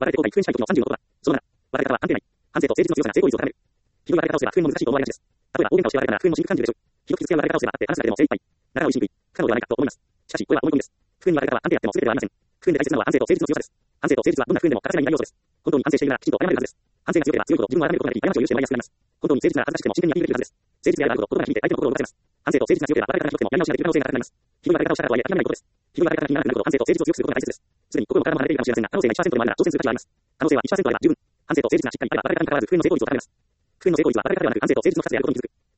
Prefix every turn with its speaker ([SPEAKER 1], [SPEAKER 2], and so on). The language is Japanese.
[SPEAKER 1] 我々で公開、普通にしたい時の30のことは、その7、我々からは安定ない、反省と誠実の強さが成功率を高める。ひどい笑い方をすれば、不運の難しいと思われがちです。例えば、大喧嘩をして笑えたら不運の深刻感じるでしょう。ひどく傷つけ合う笑い方をすればあって、話すだけでも精一杯。なかなかを言いにくい、不可能ではないかと思います。しかし、これは思い込みです。不運に笑い方は安定あっても全てではありません。不運で大切なのは安定と誠実の強さです。安定と誠実はどんな不運でも欠かせない二大要素です。本当に安定しているならきちんと謝れるはずです。安定が強ければ強いほど自分を改めることができ、過ちを許してもらいやすくなります。本当に誠実なら恥ずかしくても真剣にアピールできるはずです。誠実であればあるほど言葉が響いて相手の心を動かせます。安定と誠実が強ければ笑い方がひどくてもやり直しができる可能性が高くなります。ひどい笑い方をしたからとはいえ諦めないことです。ひどい笑い方が気にならなくなるほど安定と誠実を強くすることが大切です。すでに心も体も離れているかもしれませんが、可能性が 1% でもあるなら挑戦する価値があります。可能性は 1% あれば十分。安定と誠実がしっかりあれば笑い方に関わらず不運の成功率を高めます。不運の成功率は笑い方ではなく安定と誠実の2つであることに気づく。